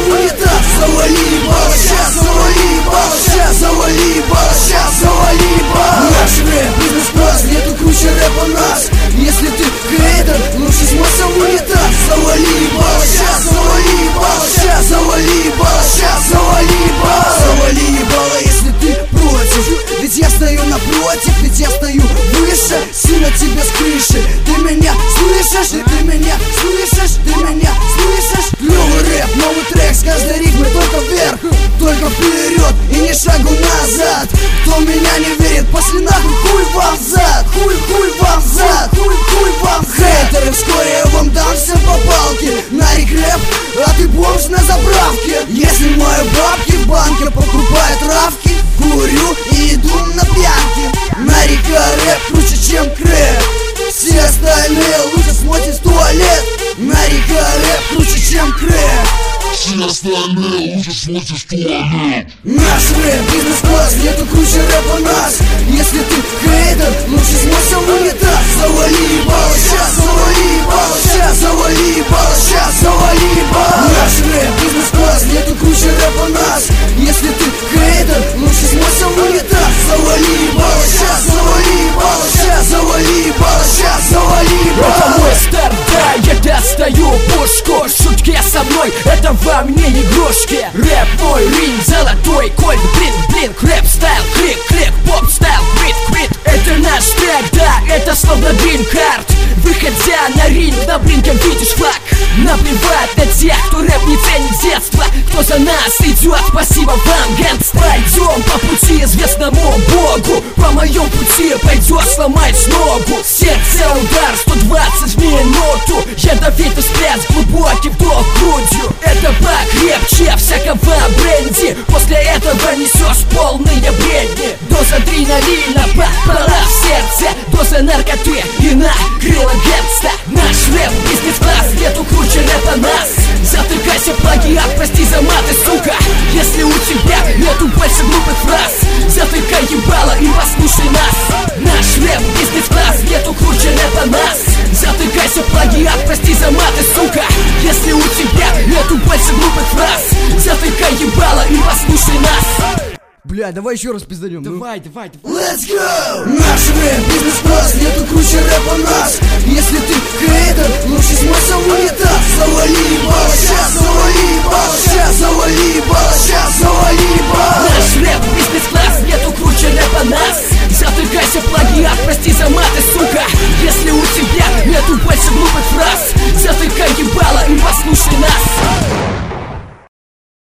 в унитаз. Завали ебало, сейчас завали ебало, сейчас завали ебало, сейчас завали ебало. Наш рэп, бизнес-класс, нету круче рэпа нас. Если ты хейтер, лучше смойся в унитаз. Завали ебало, сейчас завали ебало, сейчас завали ебало, сейчас завали ебало. Завали ебало, если ты против. Ведь я стою напротив, ведь я стою выше. Сильно тебе с крыши. Ты меня слышишь? Ты меня слышишь? Ты меня слышишь? Новый рэп, новый трек, с каждой рифмы только вверх, только вперед и ни шагу назад. Кто меня не верит, пошли нахуй, хуй вам в зад. Хуй вам в зад, хуй вам в зад. Хейтеры, вскоре я вам дам всем по палке. Нарик рэп, а ты бомж на заправке. Если мои бабки в банке покупают травки, курю и иду на пьянки. Нарика рэп круче, чем крэп. Все остальные лучше смотрят в туалет. Нарика рэп круче, чем крэп. Все остальные лучше смотрят в туалет. Наш рэп, бизнес-класс, нету круче рэпа нас. Если ты хейтер, лучше смойся в унитаз. Завали ебало, сейчас завали ебало, сейчас завали ебало, сейчас завали ебало. Наш рэп, бизнес-класс, нету круче рэпа нас. Если ты хейтер, лучше смойся в унитаз. Завали ебало, сейчас завали ебало, сейчас завали ебало, сейчас завали ебало. Это мой старт, да, я достаю пушку. Шутки со мной, это во мне игрушки. Рэп мой, ринг золотой, кольт, блин, рэп стайл, клик, поп стайл, квит. Это наш трек, да, это словно грин-карт. Выходя на ринг, на блинком видишь флаг. Наплевать на тех, кто рэп не ценит детство. Кто за нас идет, спасибо вам, гэнгста. Пойдем по пути известному Богу. По моем пути пойдешь, сломать ногу. Сердце удар, 120 в минуту. Ядовитый всплеск, глубокий вдох грудью. Это покрепче всякого бренди. После этого несешь полные бредни. Доза адреналина попала в сердце. Доза наркоты и накрыла гэнгста. Наш рэп, бизнес-класс, нету круче рэпа нас. Затыкайся, плагиат, прости за маты, сука. Если у тебя нету больше глупых фраз, затыкай ебало и послушай нас. Наш рэп, бизнес-класс, нету круче рэпа нас. Затыкайся, плагиат, прости за маты, сука. Если у тебя нету больше глупых фраз, затыкай ебало и послушай нас. Бля, давай еще раз пизданем. Давай. Let's go! Наш рэп, бизнес-класс, нету круче рэпа нас. Если ты хейтер, лучше смойся в унитаз. Завали ебало, сейчас завали ебало, сейчас завали ебало, сейчас завали ебало. Наш рэп, бизнес-класс, нету круче рэпа нас. Затыкайся, плагиат, прости за маты, сука. Если у тебя нету больше глупых фраз,